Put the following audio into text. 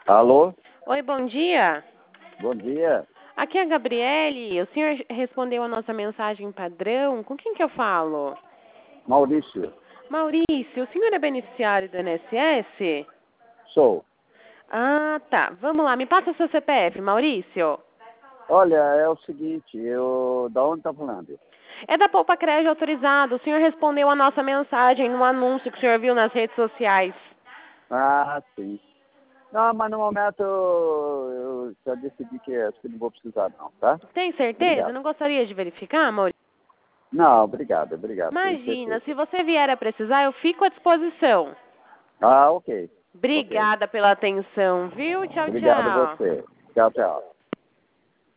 Alô? Oi, bom dia. Bom dia. Aqui é a Gabriele. O senhor respondeu a nossa mensagem padrão. Com quem que eu falo? Maurício. Maurício, o senhor é beneficiário do INSS? Sou. Ah, tá. Vamos lá, me passa o seu CPF, Maurício. Olha, é o seguinte, da onde tá falando? É da Poupa Crédito Autorizado. O senhor respondeu a nossa mensagem no anúncio que o senhor viu nas redes sociais. Ah, sim. Não, mas no momento eu já decidi que acho que não vou precisar não, tá? Tem certeza? Obrigado. Não gostaria de verificar, Maurício? Não, obrigado, tenho Imagina, se certeza. você vier a precisar, eu fico à disposição. Ah, ok. Ok. Obrigada pela atenção, viu? Tchau, Obrigado a tchau. você. Tchau, tchau.